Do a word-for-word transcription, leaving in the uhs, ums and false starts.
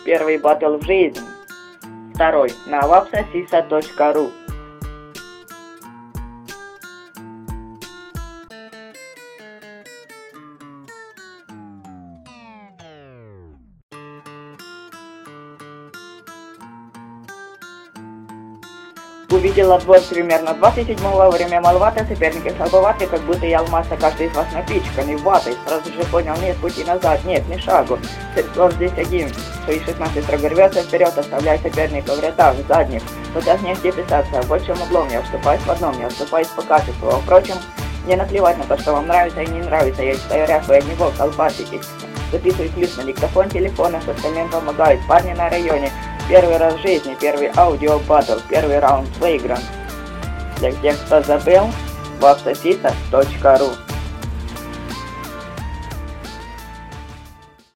Первый батл в жизни. Второй на вапсосиса точка ру. Увидела двор примерно двадцать седьмого, время маловато, соперники слабоваты, как будто я алмаза, каждый из вас напичканный ватой. Сразу же понял, нет пути назад, нет, ни шагу. Двор здесь один, свои шестнадцать строго рвется вперед, оставляя соперника в рядах задних. Туда негде писаться, большим углом я уступаюсь в одном, я уступаюсь по качеству. А впрочем, мне наплевать на то, что вам нравится и не нравится, я читаю рэп, вы от него колбаситесь. Записываю ключ на диктофон телефона, с остальным помогают парни на районе. Первый раз в жизни, первый аудио батл, первый раунд выигран. Для тех, кто забыл, вапсосиса точка ру.